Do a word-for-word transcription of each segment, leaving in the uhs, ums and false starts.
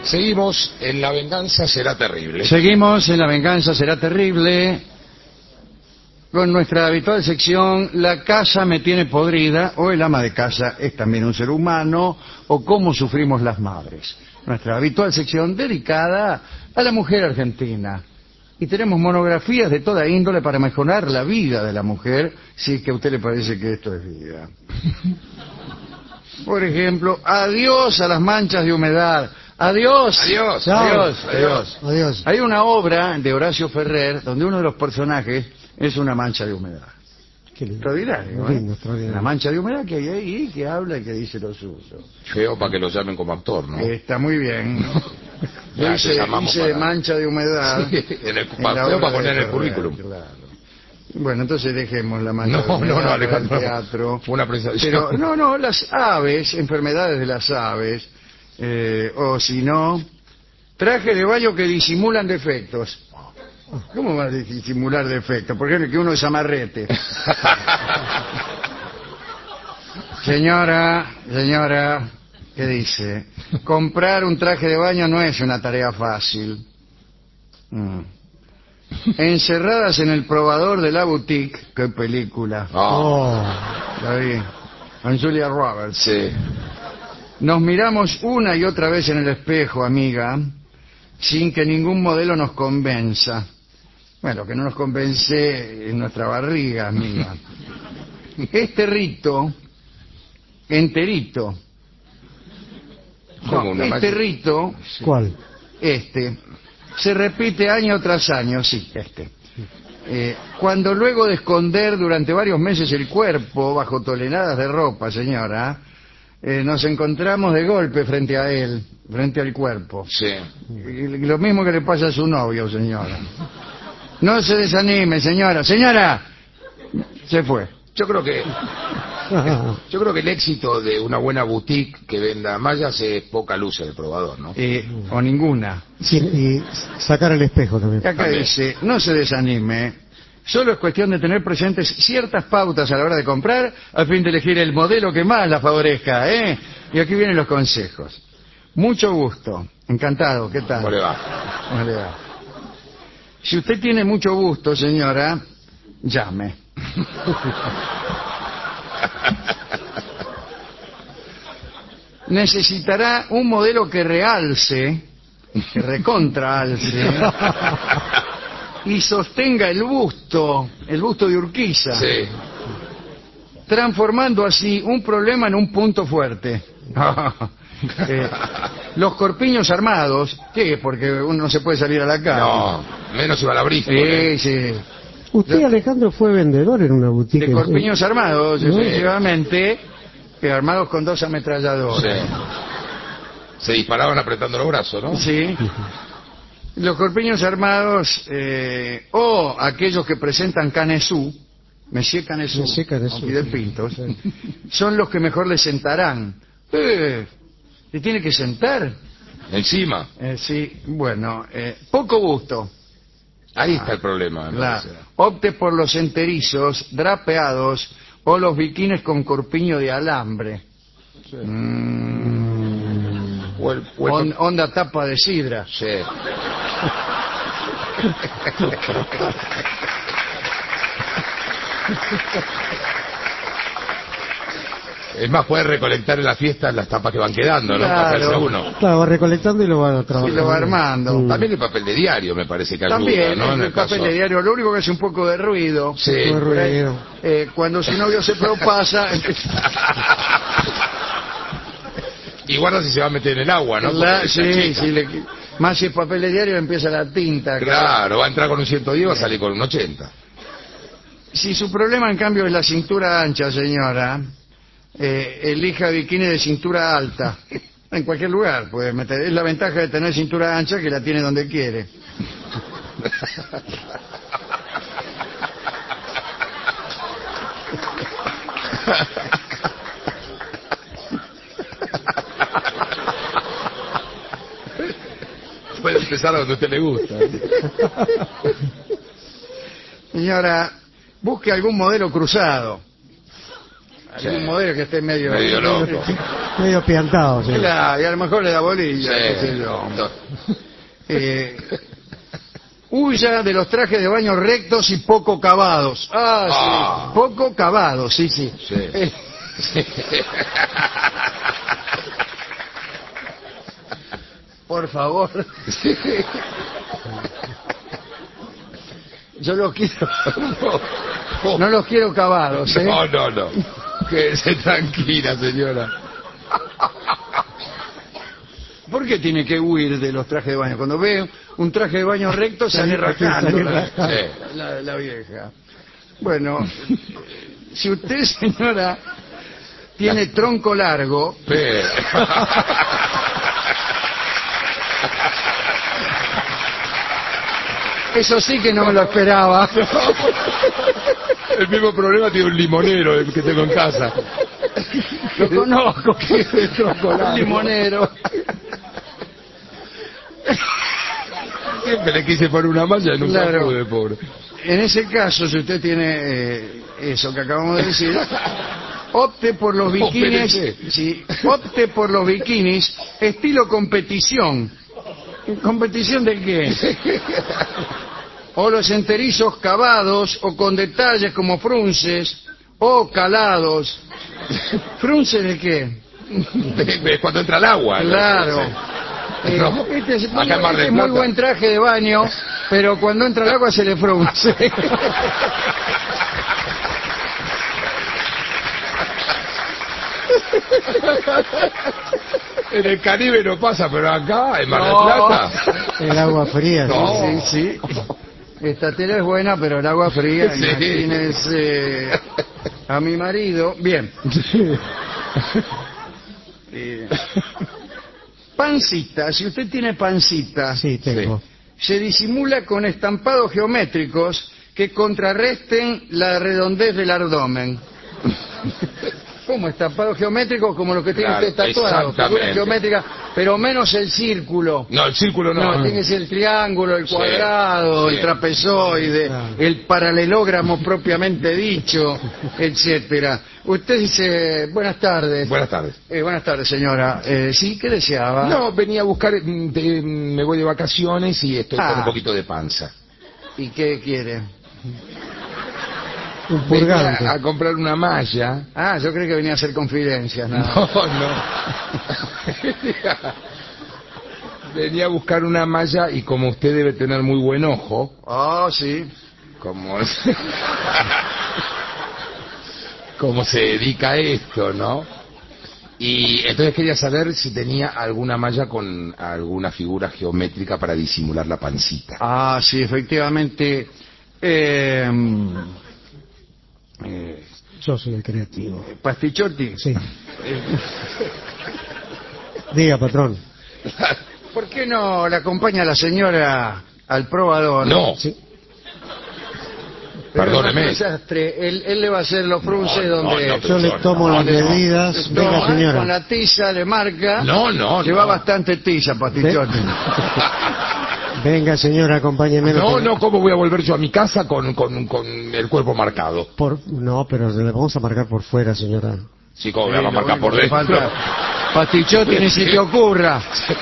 Seguimos en La venganza será terrible. Seguimos en La venganza será terrible con nuestra habitual sección La casa me tiene podrida, o el ama de casa es también un ser humano, o cómo sufrimos las madres. Nuestra habitual sección dedicada a la mujer argentina. Y tenemos monografías de toda índole para mejorar la vida de la mujer, si es que a usted le parece que esto es vida. Por ejemplo, adiós a las manchas de humedad. Adiós. Adiós. Adiós. Adiós. Adiós. Hay una obra de Horacio Ferrer donde uno de los personajes es una mancha de humedad. Qué lindo. Extraordinario, Muy ¿eh? lindo, extraordinario. Una mancha de humedad que hay ahí, que habla y que dice lo suyo. Feo para que lo llamen como actor, ¿no? Está muy bien. Yo Ya, hice, te llamamos hice de para- mancha de humedad. Sí, en el- en para- la feo obra para de poner en el Ferrer, currículum. claro. Bueno, entonces dejemos la mancha No, de no, humedad no, para Alejandro, el teatro. fue una presentación. Pero, no, no, las aves, enfermedades de las aves, eh, o si no, trajes de baño que disimulan defectos. ¿Cómo van a disimular defectos? Por ejemplo, que uno es amarrete. Señora, señora, ¿qué dice? Comprar un traje de baño no es una tarea fácil. Mm. Encerradas en el probador de la boutique, qué película. Oh, La vi, con Julia Roberts. sí. Nos miramos una y otra vez en el espejo, amiga, sin que ningún modelo nos convenza. Bueno, que no nos convence en nuestra barriga, amiga. Este rito, enterito, ¿Cómo, no, una este mancha? rito, ¿Cuál? este, se repite año tras año, sí, este. Eh, cuando luego de esconder durante varios meses el cuerpo bajo toneladas de ropa, señora, eh, nos encontramos de golpe frente a él, frente al cuerpo. Sí. Y lo mismo que le pasa a su novio, señora. No se desanime, señora. Señora, se fue. Yo creo que yo creo que el éxito de una buena boutique que venda mallas es poca luz en el probador, ¿no? Eh, o ninguna. Sí, y sacar el espejo también. Y acá También. dice, no se desanime. Solo es cuestión de tener presentes ciertas pautas a la hora de comprar a fin de elegir el modelo que más la favorezca, ¿eh? Y aquí vienen los consejos. Mucho gusto. Encantado. ¿Qué tal? ¿Cómo le va? ¿Cómo le va? Si usted tiene mucho gusto, señora, llame. Necesitará un modelo que realce, que recontraalce, y sostenga el busto, el busto de Urquiza, Sí. transformando así un problema en un punto fuerte. Eh, los corpiños armados, ¿qué? Porque uno no se puede salir a la calle. No, menos iba a la brisa. Sí, sí. Usted, Alejandro, fue vendedor en una boutique. De corpiños armados, ¿No? efectivamente, que armados con dos Sí. ametralladoras. Se disparaban apretando los brazos, ¿no? Sí. Los corpiños armados, eh, o aquellos que presentan Canesú, Monsieur Canesú, Monsieur Canesú, o Fidel sí. Pintos, Sí. son los que mejor les sentarán. Eh, ¿Se tiene que sentar? Encima. Eh, sí, bueno, eh, poco gusto. Ahí está el problema. me La- parece. opte por los enterizos, drapeados o los biquines con corpiño de alambre. Mm, O el, o el- on- onda tapa de sidra. Sí. Es más, puede recolectar en las fiestas las tapas que van quedando, ¿no? Claro. Para hacerse uno. Claro, va recolectando y lo va Y trabajando. lo va armando. Mm. También el papel de diario me parece que ayuda, También, ¿no? En el, el papel caso- de diario, lo único que hace un poco de ruido. Sí. Muy ruido. Eh, cuando su novio se propasa, Y guarda si se va a meter en el agua, ¿no? la- Porque sí, esa chica- sí, le- más si es papel de diario empieza la tinta. Claro, va a entrar con un ciento diez, va a salir con un ochenta. Si su problema en cambio es la cintura ancha, señora, eh, elija bikini de cintura alta. En cualquier lugar puede meter. Es la ventaja de tener cintura ancha, que la tiene donde quiere. Puede empezar a donde a usted le gusta. Señora, busque algún modelo cruzado. Sí. Un modelo que esté medio... Medio loco. Medio piantado, sí. La- y a lo mejor le da bolilla. qué sé Sí. yo. Eh, huya de los trajes de baño rectos y poco cavados. Ah, sí. Ah. Poco cavados, sí, sí. Sí. Eh, por favor. Yo los quiero... No los quiero cavados, ¿eh? No, no, no. Quédese tranquila, señora. ¿Por qué tiene que huir de los trajes de baño? Cuando ve un traje de baño recto sale rajando Sale la, rajando. la- la vieja. Bueno, si usted, señora, tiene tronco largo, Pero... eso sí que no me lo esperaba. El mismo problema tiene un limonero el que tengo en casa. Lo conozco, que es de tronco largo. largo. Limonero. Siempre le quise poner una malla y nunca Claro. pude, pobre. En ese caso, si usted tiene eh, eso que acabamos de decir, opte por los No, bikinis, espérese. sí, opte por los bikinis estilo competición. ¿Competición de qué? O los enterizos cavados o con detalles como frunces o calados. ¿Frunces de qué? Cuando entra el agua. ¿no? Claro. Eh, ¿No? Este es, muy, Acá en Mar este del es muy Plata. buen traje de baño, pero cuando entra el agua se le frunce. En el Caribe no pasa, pero acá, en Mar del No. Plata. El agua fría, sí. No. Sí, sí. Esta tela es buena, pero el agua fría. Sí. Imagínense a mi marido. Bien. Eh, Pancita. Si usted tiene pancita, Sí, tengo. se disimula con estampados geométricos que contrarresten la redondez del abdomen. ¿Cómo? Estampados geométricos como los que tiene Claro, usted tatuado. exactamente. Figuras geométricas, pero menos el círculo. No, el círculo no. No, tiene que ser el triángulo, el Sí, cuadrado, sí. el trapezoide, Ah. el paralelogramo propiamente dicho, etcétera. Usted dice, buenas tardes. Buenas tardes. Eh, buenas tardes, señora. Eh, ¿Sí? ¿Qué deseaba? No, venía a buscar, mm, de- me voy de vacaciones y estoy Ah. con un poquito de panza. ¿Y qué quiere? Un Venía purgante. a comprar una malla. Ah, yo creo que venía a hacer confidencias. ¿no? No, no. Venía a buscar una malla y como usted debe tener muy buen ojo, Oh, sí. como como se dedica a esto, ¿no? Y entonces quería saber si tenía alguna malla con alguna figura geométrica para disimular la pancita. Ah, sí, efectivamente. Eh, eh, Yo soy el creativo. Pastichotti. Sí. Diga, patrón. ¿Por qué no le acompaña la señora al probador? No, Sí. Pero perdóneme. es un desastre. Él, él le va a hacer los frunces No, no, donde... no, Yo le tomo no, las no. medidas. No, Venga, con señora. la tiza le marca. No, no, Lleva no. bastante tiza, Pastichotti. Venga, señora, acompáñeme. No, no, ¿cómo voy a volver yo a mi casa con, con, con el cuerpo marcado? Por... No, pero le vamos a marcar por fuera, señora. Sí, ¿cómo me Sí, va a lo marcar único por que dentro? falta- Pastichotti, ni se te ocurra.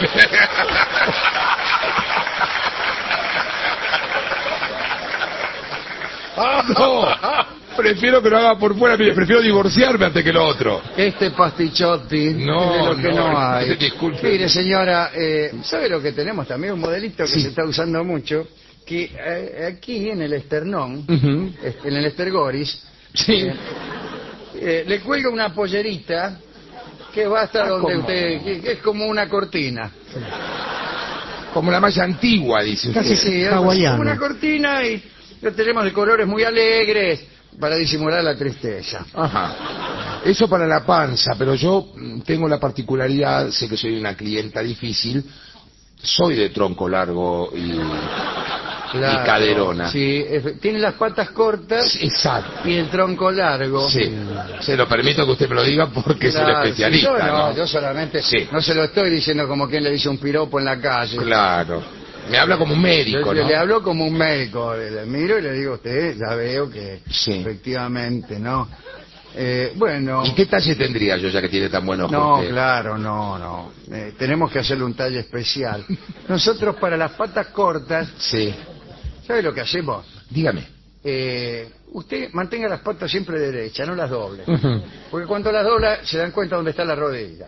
No, prefiero que lo haga por fuera, mire, prefiero divorciarme antes que lo otro. Este Pastichotti No, es de lo que no, no, hay. disculpe. Mire, señora, eh, ¿sabe lo que tenemos también? Un modelito que Sí. se está usando mucho, que eh, aquí en el esternón, Ujú. eh, en el estergoris, Sí. eh, eh, le cuelga una pollerita que va hasta Ah, donde ¿cómo? usted, que, que es como una cortina. Como la malla antigua, dice usted. Casi Sí, es hawaiano. como una cortina y lo tenemos de colores muy alegres para disimular la tristeza. Ajá. Eso para la panza, pero yo mm, tengo la particularidad, sé que soy una clienta difícil, soy de tronco largo y, y caderona. Sí, efe- tiene las patas cortas Exacto. y el tronco largo. Sí. Se lo permito que usted me lo diga porque es Claro, el especialista, sí, yo no, ¿no? yo solamente Sí. no se lo estoy diciendo como quien le dice un piropo en la calle. Claro. Me habla como un Yo, médico, yo ¿no? le hablo como un médico, le, le miro y le digo, usted ya veo que Sí. efectivamente, ¿no? Eh, bueno... ¿Y qué talle tendría yo ya que tiene tan buen ojo No, usted? claro, no, no. Eh, tenemos que hacerle un talle especial. Nosotros para las patas cortas, Sí. ¿sabe lo que hacemos? Dígame. Eh, usted mantenga las patas siempre derechas, no las doble. Ujú. Porque cuando las dobla se dan cuenta dónde está la rodilla.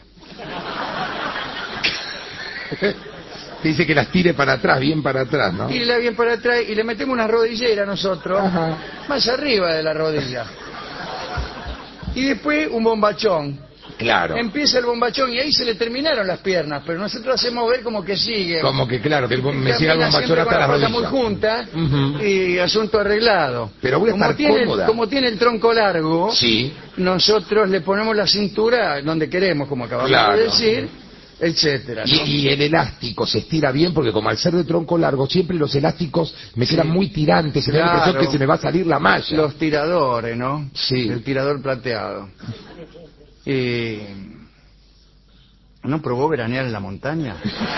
Dice que las tire para atrás, bien para atrás, ¿no? Tírela bien para atrás y le metemos una rodillera nosotros, Ajá. más arriba de la rodilla. Y después un bombachón. Claro. Empieza el bombachón y ahí se le terminaron las piernas, pero nosotros hacemos ver como que sigue. Como que claro, que el bom- me siga el Camina bombachón siempre hasta con la las patas rodilla. muy juntas Ujú. y asunto arreglado. Pero voy a como estar tiene, cómoda. Como tiene el tronco largo, Sí. nosotros le ponemos la cintura donde queremos, como acabamos Claro. de decir, etcétera, ¿no? Y, y el elástico se estira bien porque como al ser de tronco largo siempre los elásticos me Sí. quedan muy tirantes, me da la impresión Claro. que se me va a salir la malla. Los tiradores, ¿no? Sí. El tirador plateado. Y... ¿No probó veranear en la montaña?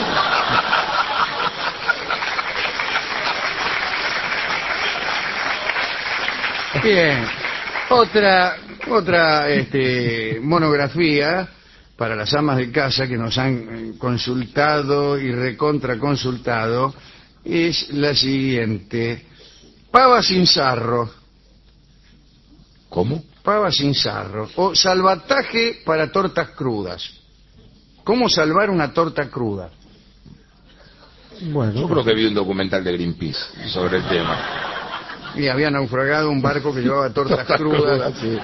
Bien. Otra, otra este, monografía para las amas de casa que nos han eh, consultado y recontraconsultado es la siguiente. Pava sin sarro. ¿Cómo? Pava sin sarro. O salvataje para tortas crudas. ¿Cómo salvar una torta cruda? Bueno, Yo creo que vi un documental de Greenpeace sobre el tema. Y había naufragado un barco que llevaba tortas crudas. sí.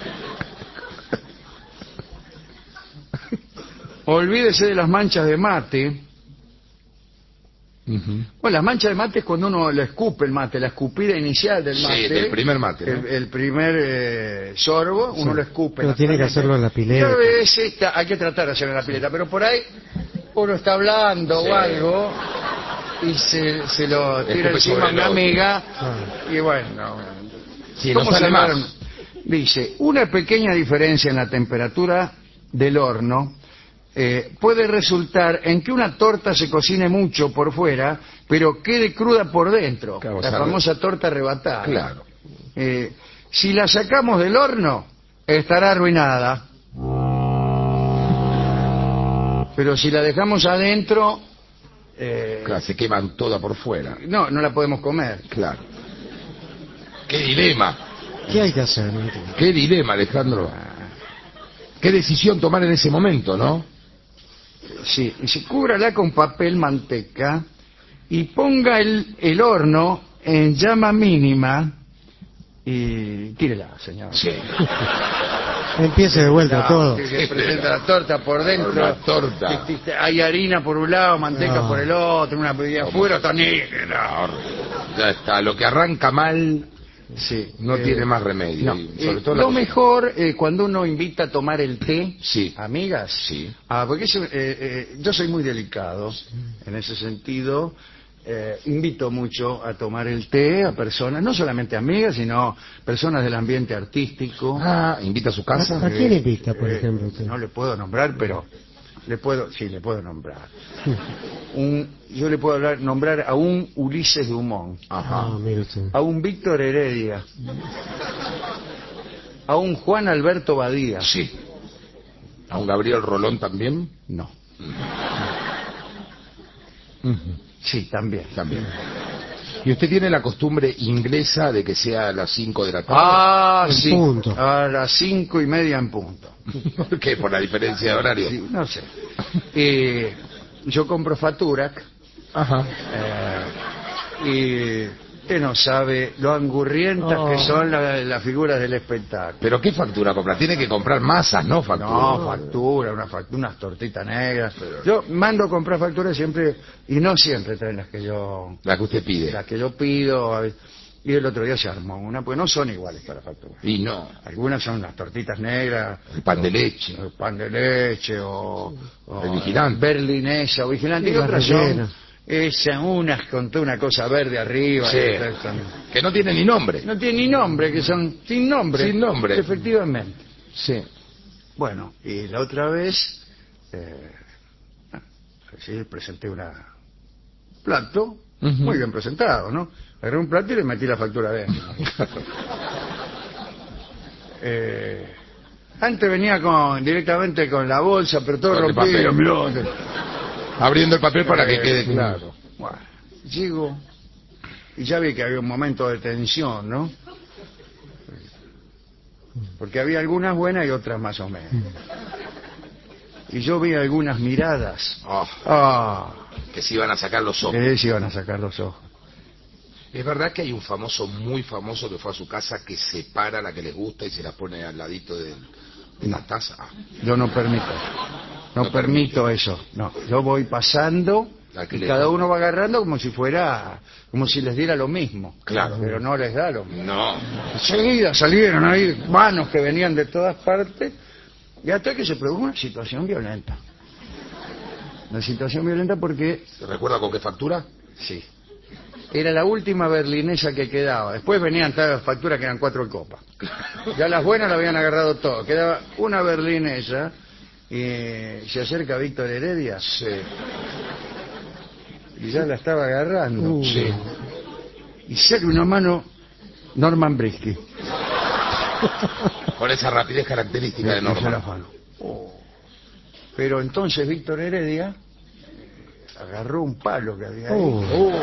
Olvídese de las manchas de mate. Ujú. Bueno, las manchas de mate es cuando uno le escupe el mate, la escupida inicial del Sí, mate. del primer mate, ¿no? El, el primer eh, sorbo, uno Sí. lo escupe. Pero tiene que naturalmente. hacerlo en la pileta. Y a veces está- hay que tratar de hacerlo en la pileta, pero por ahí uno está hablando Sí. o algo y se, se lo Le tira escupe encima sobre a el una otro. amiga Ah. y bueno. Sí, no ¿Cómo sale salvar? más. Dice, una pequeña diferencia en la temperatura del horno eh, puede resultar en que una torta se cocine mucho por fuera, pero quede cruda por dentro. Claro, la sabe. famosa torta arrebatada. Claro. Eh, si la sacamos del horno, estará arruinada. Pero si la dejamos adentro, eh, Claro, se queman toda por fuera. no, no la podemos comer. Claro. Qué dilema. ¿qué hay que hacer? No entiendo. Qué dilema, Alejandro. Qué decisión tomar en ese momento, ¿no? Sí, dice, cúbrala con papel manteca y ponga el, el horno en llama mínima y tírela, señor. Sí. Empiece de vuelta No, todo. que se presenta la torta por dentro. La torta. Que- que- Hay harina por un lado, manteca No. por el otro, una bebida afuera, está negra. Ya está. Lo que arranca mal Sí, no eh, tiene más remedio. no. Y sobre Eh, todo la lo cocina. mejor eh, cuando uno invita a tomar el té, Sí. amigas, Sí. ah, porque eso, eh, eh, yo soy muy delicado en ese sentido. Eh, invito mucho a tomar el té a personas, no solamente amigas, sino personas del ambiente artístico. Ah, invita a su casa. ¿A quién invita, por Eh, ejemplo, usted? No le puedo nombrar, pero le puedo, sí, le puedo nombrar. Un, yo le puedo hablar, nombrar a un Ulises Dumont, Ajá. Ah, mire usted. a un Víctor Heredia, a un Juan Alberto Badía. Sí. ¿A un Gabriel Rolón también? No. Ujú. Sí, también. También. ¿Y usted tiene la costumbre inglesa de que sea a las cinco de la tarde? Ah, En sí. punto. A las cinco y media en punto. ¿Por qué? ¿Por la diferencia de horario? Sí, no sé. Eh, yo compro Faturac. Ajá. Eh, y usted no sabe lo angurrientas Oh. que son la- las figuras del espectáculo. ¿Pero qué factura comprar? Tiene que comprar masas, no factura. No, factura, una factura, unas tortitas negras. Yo mando a comprar facturas siempre, y no siempre traen las que yo La que usted pide. las que yo pido. Y el otro día se armó una, pues no son iguales para factura. Y no. Algunas son las tortitas negras, El pan de leche. el pan de leche o, o El vigilante. berlinesa o vigilante. Sí, y las otras son rellenas. esas, unas con toda una cosa verde arriba. Sí. y otras son- Que no tiene ni nombre. no tienen ni nombre, que son sin nombre. Sin nombre. Efectivamente. Sí. Bueno, y la otra vez, eh, sí, presenté un plato, Ujú. muy bien presentado, ¿no? Agarré un plato y le metí la factura adentro. eh, Antes venía con directamente con la bolsa, pero todo Con el rompido. papel. Abriendo el papel para que Eh, quede claro. Bueno, llego y ya vi que había un momento de tensión, ¿no? Porque había algunas buenas y otras más o menos. Y yo vi algunas miradas. Oh, Ah, que se iban a sacar los ojos. que se iban a sacar los ojos. Es verdad que hay un famoso, muy famoso, que fue a su casa, que separa la que les gusta y se la pone al ladito de, de la taza. Ah, Yo no permito. No, No permito eso. No, yo voy pasando La que y le- cada uno va agarrando como si fuera, como si les diera lo mismo. Claro. Pero no les da lo mismo. no. Enseguida salieron ahí manos que venían de todas partes y hasta que se produjo una situación violenta. Una situación violenta porque, ¿Se recuerda con qué factura? sí, era la última berlinesa que quedaba. Después venían todas las facturas que eran cuatro copas. Ya las buenas las habían agarrado todas. Quedaba una berlinesa y se acerca Víctor Heredia Sí. y ya la estaba agarrando. Uh. Sí. Y saca una mano Norman Brisky. Con esa rapidez característica de Puso la Norman. mano. Oh. Pero entonces Víctor Heredia agarró un palo que había ahí. Uh.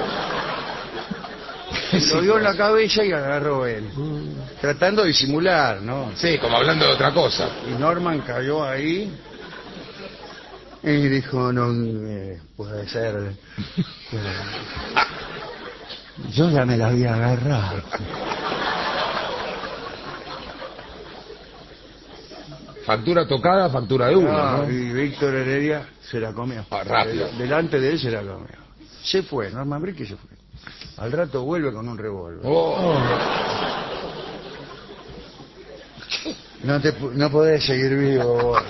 Lo dio en la cabeza y agarró él. Tratando de disimular, ¿no? Sí, como hablando de otra cosa. Y Norman cayó ahí y dijo, no eh, puede ser. Pero yo ya me la había agarrado. Factura tocada, factura de uno, Ah, ¿no? y Víctor Heredia se la comió. Ah, rápido. Del- Delante de él se la comió. Se fue, Norman Brisky se fue. Al rato vuelve con un revólver. Oh, No te pu- no podés seguir vivo vos.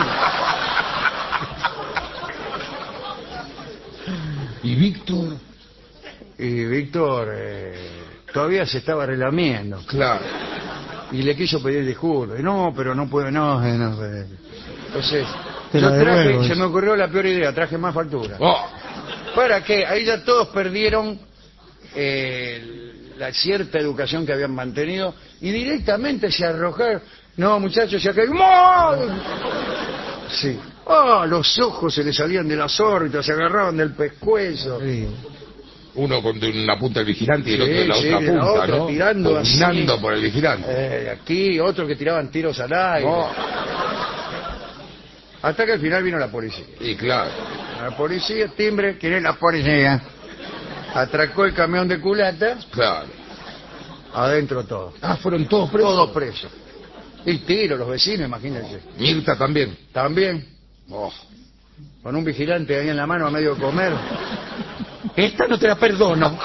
y Víctor, Y Víctor eh, todavía se estaba relamiendo claro. y le quiso pedir disculpas. Y no, pero no puedo, no, eh, no. eh. Entonces, Te yo la traje, devuelvo. se me ocurrió la peor idea, traje más facturas. Oh, ¿Para qué? Ahí ya todos perdieron eh, la cierta educación que habían mantenido y directamente se arrojaron. No, muchachos, se acá. Sí. Ah, los ojos se les salían de las órbitas, se agarraban del pescuezo. Sí. uno con una punta del vigilante y el Sí, otro de la sí, otra de la punta, otra, ¿no? tirando así. Pugnando por el vigilante. Eh, aquí, otros que tiraban tiros al aire. Oh, Hasta que al final vino la policía. y claro. La policía, timbre, ¿quién es la policía? Atracó el camión de culata, Claro. adentro todo. Ah, fueron todos presos. Todos presos. Y tiro, los vecinos, imagínense. Mirta también. También, Oh. con un vigilante ahí en la mano a medio comer. Esta no te la perdono.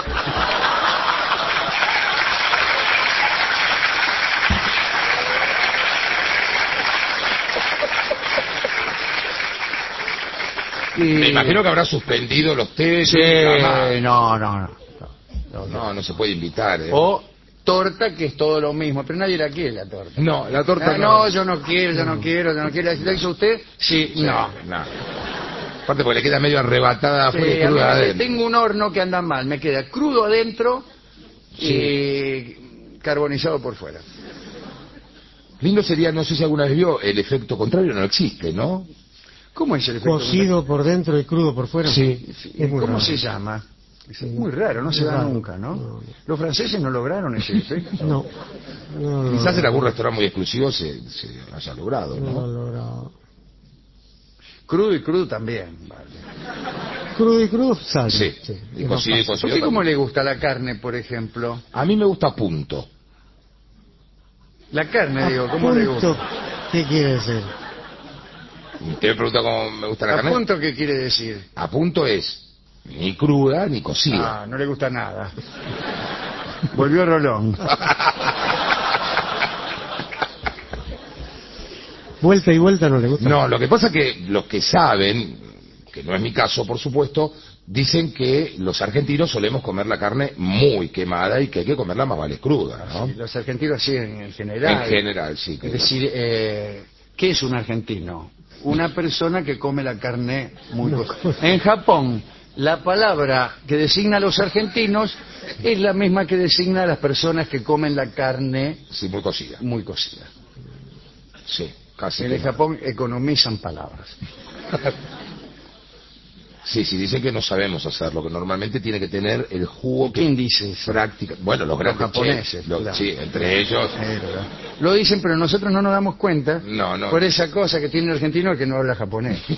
Y... Me imagino que habrá suspendido los test. Sí, jamás. no, no, no. no, no. No, no se puede invitar. ¿eh? O torta, que es todo lo mismo, pero nadie la quiere, la torta. No, la torta Ah, no. no, yo no quiero, yo no quiero, yo no quiero. ¿La hizo usted? Sí, Sí, no. no. Aparte porque le queda medio arrebatada Sí, afuera y a mí cruda me- adentro. tengo un horno que anda mal, me queda crudo adentro y carbonizado por fuera. Lindo sería, no sé si alguna vez vio, el efecto contrario no existe, ¿no? ¿Cómo es el efecto? Cocido por dentro y crudo por fuera. Sí. Sí, Es muy ¿Cómo raro. se llama? Es Sí. muy raro, no se Muy da raro. nunca, ¿no? No, no. Los franceses no lograron ese efecto. No. No, no, Quizás en no, algún restaurante muy exclusivo se, se haya logrado, no lo ¿no? he logrado. Crudo y crudo también, vale. Crudo y crudo sale. Sí. Sí, Y es más cocido y fácil. ¿A cocido usted cómo también. le gusta la carne, por ejemplo? A mí me gusta a punto. La carne, A digo, ¿cómo le punto. gusta? ¿Qué quiere decir? Usted me pregunta cómo me gusta la ¿A carne. punto qué quiere decir? A punto es ni cruda ni cocida. Ah, no le gusta nada. Volvió Rolón. Vuelta y vuelta no le gusta. No, lo que pasa es que los que saben, que no es mi caso, por supuesto, dicen que los argentinos solemos comer la carne muy quemada y que hay que comerla más vale cruda, ¿no? Sí, los argentinos sí, en general. En general, sí. Es que- decir, eh, ¿qué es un argentino? Una persona que come la carne muy No. cocida. En Japón, la palabra que designa a los argentinos es la misma que designa a las personas que comen la carne Sí, muy cocida. muy cocida. Sí. Casi en que el no. Japón economizan palabras. Sí, sí, dicen que no sabemos hacerlo, que normalmente tiene que tener el jugo que ¿Quién dice eso? práctica. Bueno, los grandes japoneses, chefs, los- claro. sí, entre ellos. Eh, ¿verdad? Lo dicen, pero nosotros no nos damos cuenta No, no. por esa cosa que tiene el argentino que no habla japonés. Sí.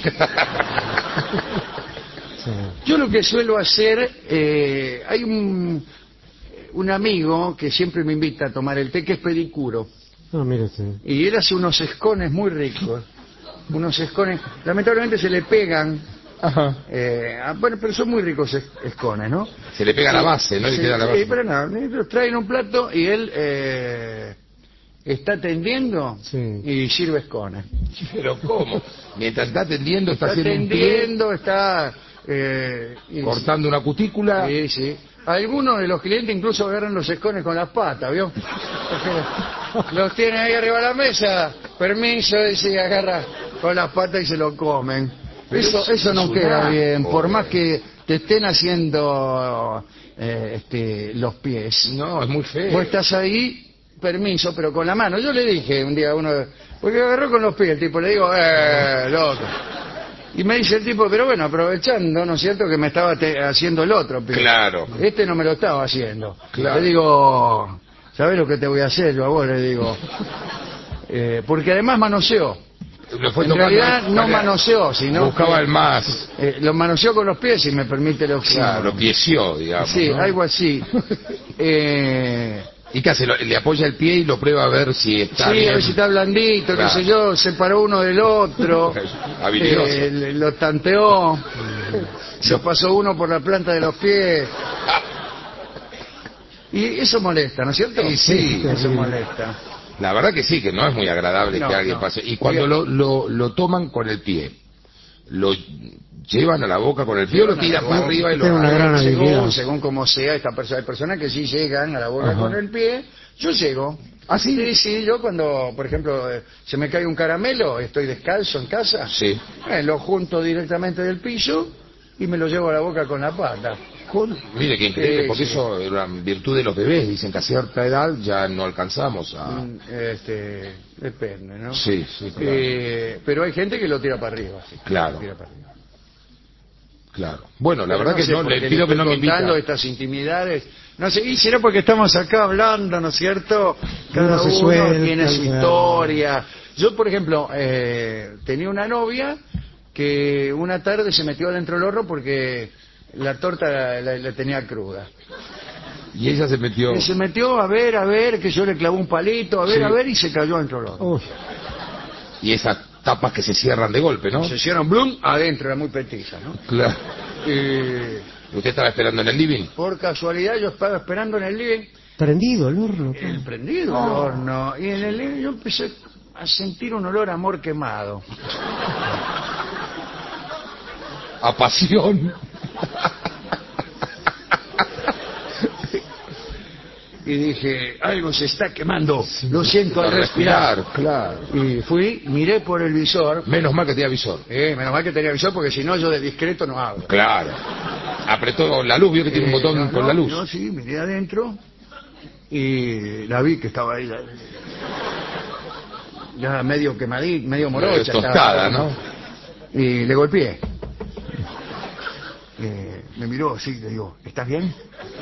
Yo lo que suelo hacer, eh, hay un, un amigo que siempre me invita a tomar el té, que es Pedicuro, Ah, mire usted. y él hace unos escones muy ricos, unos escones, lamentablemente se le pegan, Ajá. eh, ah, bueno, pero son muy ricos es- escones, ¿no? Se le pega la base, ¿no? Le Sí, queda la sí, base. pero nada, los traen un plato y él eh, está atendiendo Sí. y sirve escones. Pero ¿cómo? Mientras está atendiendo, está, Está haciendo un pie, atendiendo, está... eh, y- cortando una cutícula. Sí, sí. Algunos de los clientes incluso agarran los escones con las patas, ¿vio? Porque los tienen ahí arriba de la mesa, permiso, dice, y agarra con las patas y se lo comen. Eso, eso no es queda una- bien, por Joder. más que te estén haciendo eh, este, los pies. No, es muy feo. Vos estás ahí, permiso, pero con la mano. Yo le dije un día a uno, porque agarró con los pies, el tipo, le digo, eh, loco. Y me dice el tipo, pero bueno, aprovechando, ¿no es cierto?, que me estaba te- haciendo el otro pie. Claro. Este no me lo estaba haciendo. Claro. Le digo, ¿sabés lo que te voy a hacer yo a vos? Le digo. Eh, porque además manoseó. Lo fue En tocando, realidad no ¿cuál era? manoseó, sino Buscaba que, el más. eh, lo manoseó con los pies, si me permite el oxígeno. Claro, lo pieció, digamos. Sí, ¿no? algo así. Eh, ¿Y qué hace? Lo- Le apoya el pie y lo prueba a ver si está sí, bien. a ver si está blandito, Claro. qué sé yo, separó uno del otro, Habilidoso. eh, le- lo tanteó, se pasó uno por la planta de los pies. Y eso molesta, ¿no es cierto? Sí, sí. Eso molesta. La verdad que sí, que no es muy agradable No, que alguien no. pase. Y cuando lo, lo, lo toman con el pie, lo llevan a la boca con el pie o lo Llevan a tiran la para boca. arriba y lo Tiene una agarran. gran Según, habilidad. según como sea, esta persona, hay personas que sí llegan a la boca Ajá. con el pie. Yo llego. ¿Ah, sí? Sí, sí, yo cuando, por ejemplo, eh, se me cae un caramelo, estoy descalzo en casa, Sí. eh, lo junto directamente del piso y me lo llevo a la boca con la pata. Con- Mire qué increíble, Sí, porque sí. eso es una virtud de los bebés. Dicen que a cierta edad ya no alcanzamos a... Mm, Este, depende, ¿no? Sí, sí, claro. Eh, pero hay gente que lo tira para arriba. Sí, Claro. lo tira para arriba. Claro. Bueno, la Pero verdad que sé no, por le qué pido que estoy no me invita. contando estas intimidades. No sé, y será porque estamos acá hablando, ¿no es cierto? Cada Uno se uno suelta, tiene su claro. historia. Yo, por ejemplo, eh, tenía una novia que una tarde se metió adentro del horno porque la torta la, la- la tenía cruda. Y ella se metió... Y se metió a ver, a ver, que yo le clavó un palito, a ver, Sí. a ver, y se cayó dentro del horno. Uy, Y esas tapas que se cierran de golpe, ¿no? Se hicieron blum adentro, era muy petiza, ¿no? Claro. Y ¿Usted estaba esperando en el living? por casualidad yo estaba esperando en el living, prendido el horno. el prendido el horno, y en el living yo empecé a sentir un olor a amor quemado. A pasión. Y dije, algo se está quemando, lo siento al Al respirar. respirar, claro. Y fui, miré por el visor, Menos mal que tenía visor. eh, menos mal que tenía visor porque si no yo de discreto no hablo. Claro. Apretó la luz, vio que tiene un Eh, botón no, con no, la luz. Yo sí, miré adentro y la vi que estaba ahí, la- ya medio quemadita, medio morocha. Tostada, estaba. ¿no? Y le golpeé. Eh, me miró así, le digo, ¿estás bien?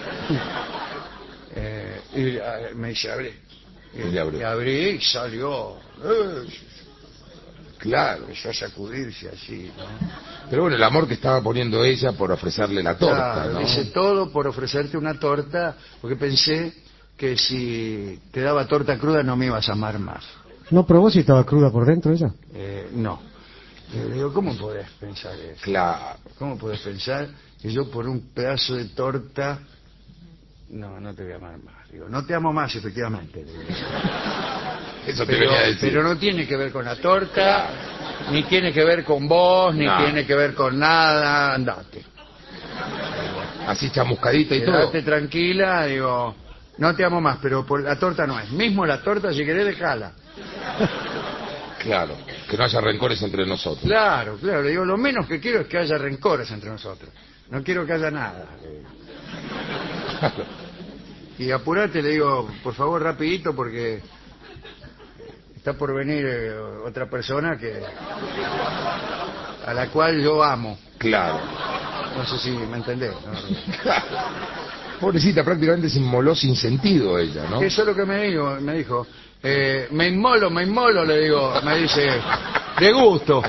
Eh, y ah, me dice, abrí. Y le abrió. Y abrí y salió. Eh, Claro. empezó a sacudirse así, ¿no? Pero bueno, el amor que estaba poniendo ella por ofrecerle la torta, Claro, ¿no? hice todo por ofrecerte una torta, porque pensé que si te daba torta cruda no me ibas a amar más. ¿No probó si estaba cruda por dentro ella? Eh, no. Y le digo, ¿cómo podés pensar eso? Claro. ¿Cómo podés pensar que yo por un pedazo de torta... No, no te voy a amar más. Digo, no te amo más, efectivamente. le digo. Eso te Pero, venía a decir. pero no tiene que ver con la torta, ni tiene que ver con vos, ni No. tiene que ver con nada. Andate. Así chamuscadita y todo. Quédate tranquila, digo, no te amo más, pero por la torta no es. Mismo la torta, si querés, dejala. Claro. Que no haya rencores entre nosotros. Claro, claro, le digo, lo menos que quiero es que haya rencores entre nosotros. No quiero que haya nada. le digo. Y apurate, le digo, por favor, rapidito, porque está por venir eh, otra persona que a la cual yo amo. Claro. No sé si me entendés, ¿no? Pobrecita, prácticamente se inmoló sin sentido ella, ¿no? Eso es lo que me dijo, me dijo. Eh, me inmolo, me inmolo, le digo, me dice, de gusto.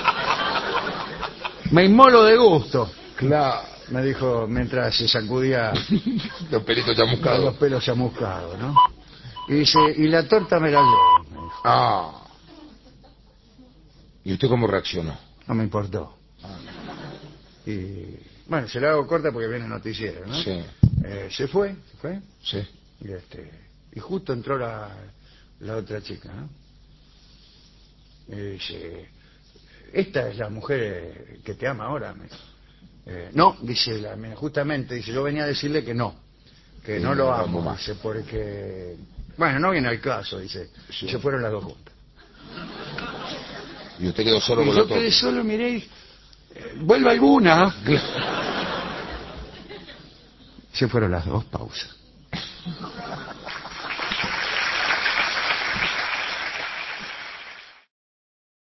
Me inmolo de gusto. Claro. Me dijo mientras se sacudía Los pelitos los chamuscados. pelos chamuscados, ¿no? Y dice, y la torta me la dio, me dijo. Ah. ¿Y usted cómo reaccionó? No me importó. Y bueno, se la hago corta porque viene el noticiero, ¿no? Sí. Eh, se fue, se fue. Sí. Y, este, y justo entró la, la otra chica, ¿no? Y dice, esta es la mujer que te ama ahora. Me dijo. Eh, no, dice, la, justamente, dice, yo venía a decirle que no, que Sí, no no lo lo amo, amo más. dice, porque, bueno, no viene al caso, dice, Sí. y se fueron las dos juntas. Y usted quedó solo Y con yo la torta. quedé solo, miré, y, eh, vuelve alguna. Se fueron las dos, pausa.